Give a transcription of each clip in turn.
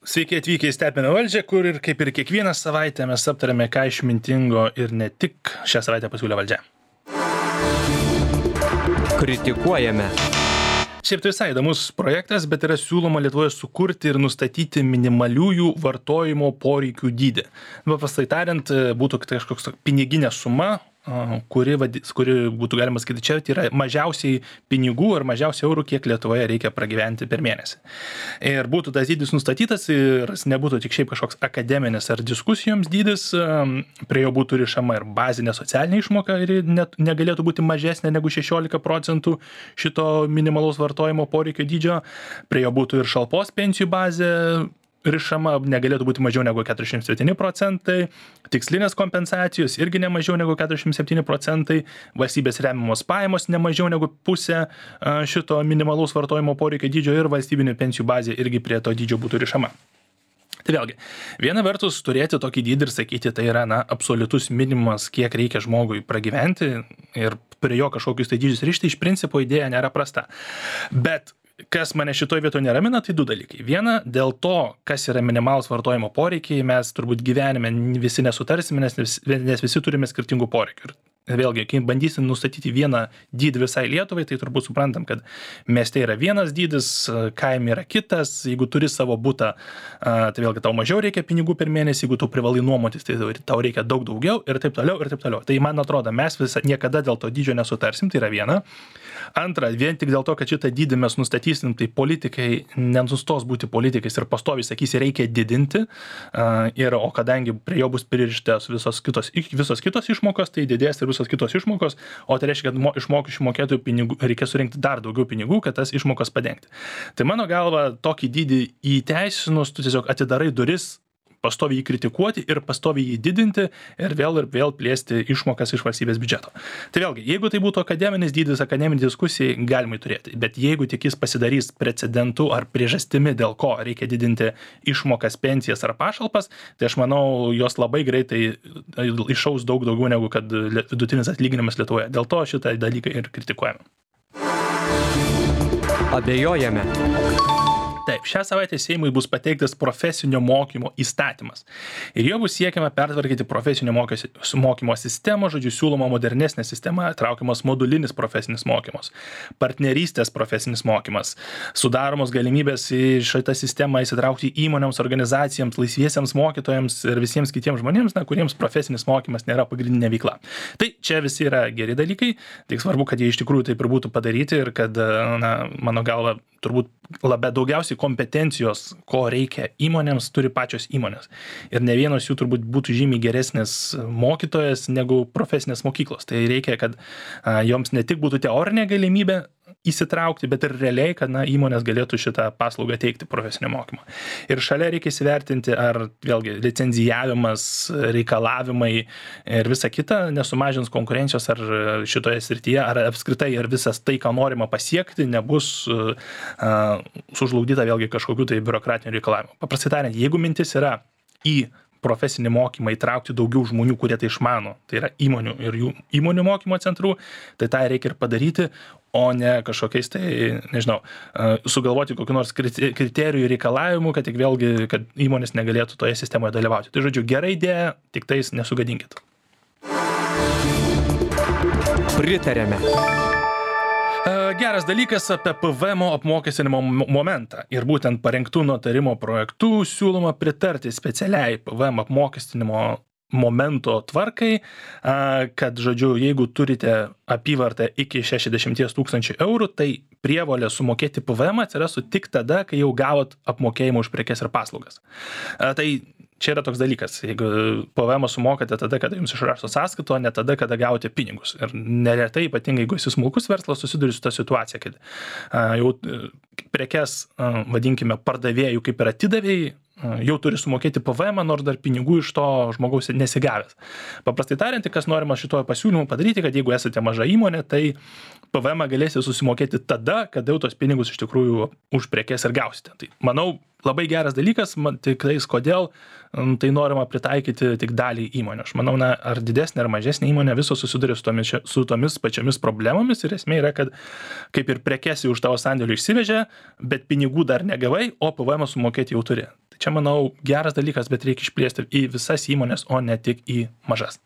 Sveiki atvykę į Stebime valdžią, kur ir kaip ir kiekvieną savaitę mes aptarėme, ką išmintingo ir ne tik šią savaitę pasiūlė valdžia. Kritikuojame. Šiaip tai visai įdomus projektas, bet yra siūloma Lietuvoje sukurti ir nustatyti minimaliųjų vartojimo poreikių dydį. Paprastai tariant, būtų kažkoks piniginė suma, kuri būtų galima sakyti, čia yra mažiausiai pinigų ar mažiausiai eurų, kiek Lietuvoje reikia pragyventi per mėnesį. Ir būtų tas dydis nustatytas ir nebūtų tik šiaip kažkoks akademinis ar diskusijoms dydis, prie jo būtų rišama ir bazinė socialinė išmoka ir negalėtų būti mažesnė negu 16% šito minimalaus vartojimo poreikio dydžio, prie jo būtų ir šalpos pensijų bazė rišama, negalėtų būti mažiau negu 47%, tikslinės kompensacijos irgi ne mažiau negu 47%, valstybės remiamos pajamos ne mažiau negu pusė šito minimalaus vartojimo poreikio dydžio ir valstybinių pensijų bazė irgi prie to dydžio būtų rišama. Tai vėlgi, viena vertus turėti tokį dydį ir sakyti, tai yra absoliutus minimumas, kiek reikia žmogui pragyventi ir prie jo kažkokius tai dydžius rišti, iš principo idėja nėra prasta. Bet kas mane šitoje vietoje neramina, tai du dalykai. Viena, dėl to, kas yra minimalus vartojimo poreikiai, mes turbūt gyvenime visi nesutarsime, nes visi turime skirtingų poreikių. Ir vėlgi, kai bandysim nustatyti vieną dydį visai Lietuvai, tai turbūt suprantam, kad mieste yra vienas dydis, kaime yra kitas, jeigu turi savo butą, tai vėlgi tau mažiau reikia pinigų per mėnesį, jeigu tu privalai nuomotis, tai tau reikia daug daugiau ir taip toliau ir taip toliau. Tai man atrodo, mes niekada dėl to dydžio nesutarsim, tai yra viena. Antra, vien tik dėl to, kad šitą dydį mes nustatysim, tai politikai nenustos būti politikais ir pastoviai sakys, reikia didinti, o kadangi prie jo bus pririštos visos kitos išmokos, tai didės ir visos kitos išmokos, o tai reiškia, kad iš mokesčių mokėtojų pinigų reikia surinkti dar daugiau pinigų, kad tas išmokas padengti. Tai mano galva, tokį dydį įteisinus, tu tiesiog atidarai duris, pastoviai jį kritikuoti ir pastoviai jį didinti ir vėl plėsti išmokas iš valstybės biudžeto. Tai vėlgi, jeigu tai būtų akademinis dydis, akademinė diskusija, galima turėti, bet jeigu tik jis pasidarys precedentu ar priežastimi, dėl ko reikia didinti išmokas, pensijas ar pašalpas, tai aš manau, jos labai greitai išaus daug daugiau negu kad vidutinis atlyginimas Lietuvoje. Dėl to šitą dalyką ir kritikuojame. Abejojame. Taip, šią savaitę Seimui bus pateiktas profesinio mokymo įstatymas. Ir jo bus siekiama pertvarkyti profesinio mokymo sistemą, siūloma modernesnė sistema, traukiamas modulinis profesinis mokymas, partnerystės profesinis mokymas, sudaromos galimybės į šitą sistemą įsitraukti įmonėms, organizacijams, laisviesiems mokytojams ir visiems kitiems žmonėms, kuriems profesinis mokymas nėra pagrindinė veikla. Tai čia visi yra geri dalykai, tik svarbu, kad jie iš tikrųjų taip ir būtų padaryti ir kad, mano galva, turbūt daugiausiai kompetencijos, ko reikia įmonėms, turi pačios įmonės. Ir ne vienos jų turbūt būtų žymiai geresnis mokytojas negu profesinės mokyklos. Tai reikia, kad joms ne tik būtų teorinė galimybė įsitraukti, bet ir realiai, kad įmonės galėtų šitą paslaugą teikti profesinio mokymo. Ir šalia reikia įsivertinti, ar vėlgi licenzijavimas, reikalavimai ir visa kita nesumažins konkurencijos ar šitoje srityje, ar apskritai ir visas tai, ką norima pasiekti, nebus sužlugdyta vėlgi kažkokių tai biurokratinių reikalavimų. Paprastai tariant, jeigu mintis yra į profesinį mokymą įtraukti daugiau žmonių, kurie tai išmano, tai yra įmonių ir jų įmonių mokymo centrų, tai tą reikia ir padaryti, o ne kažkokiais tai, nežinau, sugalvoti kokių nors kriterijų reikalavimų, kad tik vėlgi, kad įmonės negalėtų toje sistemoje dalyvauti. Tai žodžiu, gera idėja, tik tais nesugadinkit. Pritarėme. Geras dalykas apie PVM apmokestinimo momentą. Ir būtent parengtų nutarimo projektų siūloma pritarti specialiai PVM apmokestinimo momento tvarkai, kad, žodžiu, jeigu turite apyvartą iki 60 000 eurų, tai prievolė sumokėti PVM atsirastų tik tada, kai jau gavot apmokėjimą už prekes ir paslaugas. Tai čia yra toks dalykas, jeigu PVM sumokate tada, kada jums išrašo sąskaitą, o ne tada, kada gavote pinigus. Ir neretai, ypatingai, jeigu esi smulkus verslas, susiduri su ta situacija, kad jau prekes, vadinkime, pardavėjų kaip ir atidavėjai, jau turi sumokėti PVM, nors dar pinigų iš to žmogaus nesigavęs. Paprastai tariant, kas norima šitoje pasiūlymu padaryti, kad jeigu esate maža įmonė, tai PVM galėsite susimokėti tada, kada jau tos pinigus iš tikrųjų už prekes ir gausite. Tai, manau, labai geras dalykas, tik tais kodėl tai norima pritaikyti tik dalį įmonių. Aš manau, ar didesnė ar mažesnė įmonė visos susiduria su tomis pačiomis problemomis ir esmė yra, kad kaip ir prekes už tavo sandėlių išsivežė, bet pinigų dar negavai, o PVM sumokėti jau turi. Tai čia, manau, geras dalykas, bet reikia išplėsti į visas įmonės, o ne tik į mažas.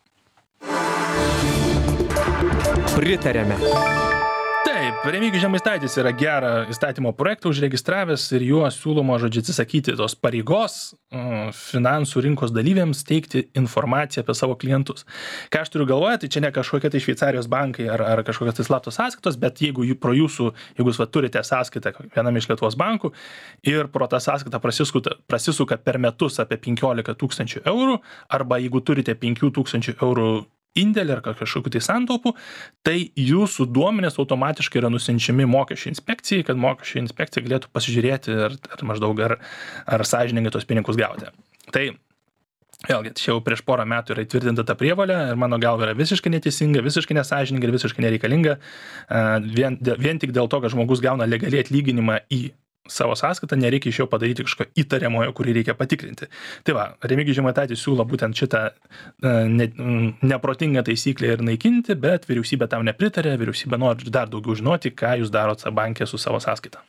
Pritariame. Taip, Remigijus Žemaitaitis yra gerą įstatymo projektą užregistravęs ir juo siūloma, atsisakyti tos pareigos finansų rinkos dalyviams teikti informaciją apie savo klientus. Ką aš turiu galvoje, tai čia ne kažkokie tai Šveicarijos bankai ar kažkokios tai slaptos sąskaitos, bet jeigu jūs turite sąskaitą vienam iš Lietuvos bankų ir pro tą sąskaitą prasisuka per metus apie 15 000 eurų, arba jeigu turite 5 000 eurų indėlį ar kažkokių tai santaupų, tai jūsų duomenys automatiškai yra nusiunčiami mokesčių inspekcijai, kad mokesčių inspekcija galėtų pasižiūrėti ar maždaug ar sąžiningai tos pinigus gauti. Tai vėlgi, čia jau prieš porą metų yra įtvirtinta ta prievolė ir mano galva yra visiškai neteisinga, visiškai nesąžininga ir visiškai nereikalinga, vien tik dėl to, kad žmogus gauna legaliai atlyginimą į savo sąskaitą, nereikia iš jo padaryti kažko įtariamojo, kurį reikia patikrinti. Tai va, Remigijus Žemaitaitis siūlo būtent šitą neprotingą taisyklę ir naikinti, bet vyriausybė tam nepritarė, vyriausybė nori dar daugiau žinoti, ką jūs darot bankė su savo sąskaita.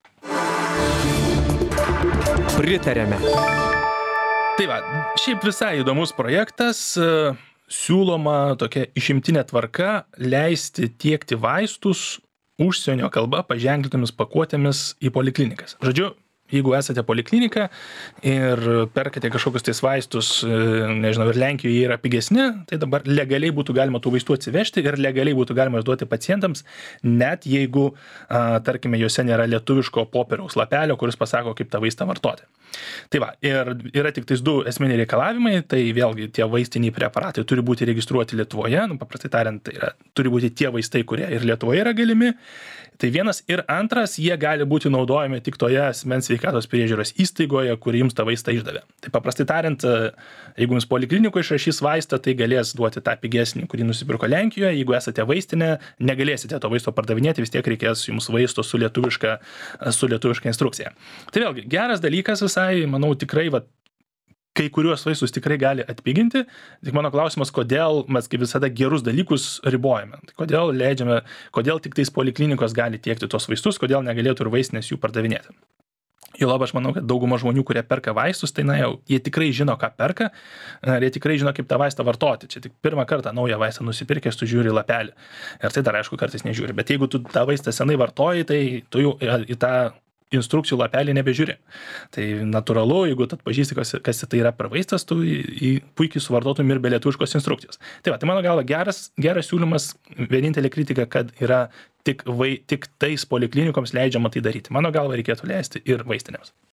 Pritariame. Tai va, šiaip visai įdomus projektas, siūloma tokia išimtinė tvarka leisti tiekti vaistus užsienio kalba paženklintomis pakuotėmis į poliklinikas. Žodžiu, jeigu esate poliklinika ir perkate kažkokius tais vaistus, nežinau, ir Lenkijoje yra pigesni, tai dabar legaliai būtų galima tų vaistų atsivežti ir legaliai būtų galima duoti pacientams, net jeigu, tarkime, juose nėra lietuviško popieriaus lapelio, kuris pasako, kaip tą vaistą vartoti. Tai va, ir yra tik tais du esminiai reikalavimai, tai vėlgi tie vaistiniai preparatai turi būti registruoti Lietuvoje, paprastai tariant, tai turi būti tie vaistai, kurie ir Lietuvoje yra galimi. Tai vienas ir antras, jie gali būti naudojami tik toje asmens sveikatos priežiūros įstaigoje, kuri jums tą vaistą išdavė. Tai paprastai tariant, jeigu jums poliklinikoje išrašys vaistą, tai galės duoti tą pigesnį, kurį nusipirko Lenkijoje. Jeigu esate vaistinė, negalėsite to vaisto pardavinėti, vis tiek reikės jums vaisto su lietuviška instrukcija. Tai vėlgi, geras dalykas visai, manau, tikrai kai kuriuos vaistus tikrai gali atpiginti, tik mano klausimas, kodėl mes kaip visada gerus dalykus ribojame. Tai kodėl tik tais poliklinikos gali tiekti tos vaistus, kodėl negalėtų ir vaistinės jų pardavinėti. Juolab aš manau, kad dauguma žmonių, kurie perka vaistus, tai jie tikrai žino, ką perka, jie tikrai žino, kaip tą vaistą vartoti. Čia tik pirmą kartą naują vaistą nusipirkęs, tu žiūri lapelį. Ir tai dar aišku kartais nežiūri. Bet jeigu tu tą vaistą senai vartoji, tai tu jau į tą instrukcijų lapelį nebežiūri. Tai natūralu, jeigu tu atpažįsti, kas tai yra per vaistas, tu puikiai suvartotum ir be lietuviškos instrukcijos. Tai mano galva geras siūlymas, vienintelė kritika, kad yra tik tais poliklinikoms leidžiama tai daryti. Mano galva reikėtų leisti ir vaistinėms.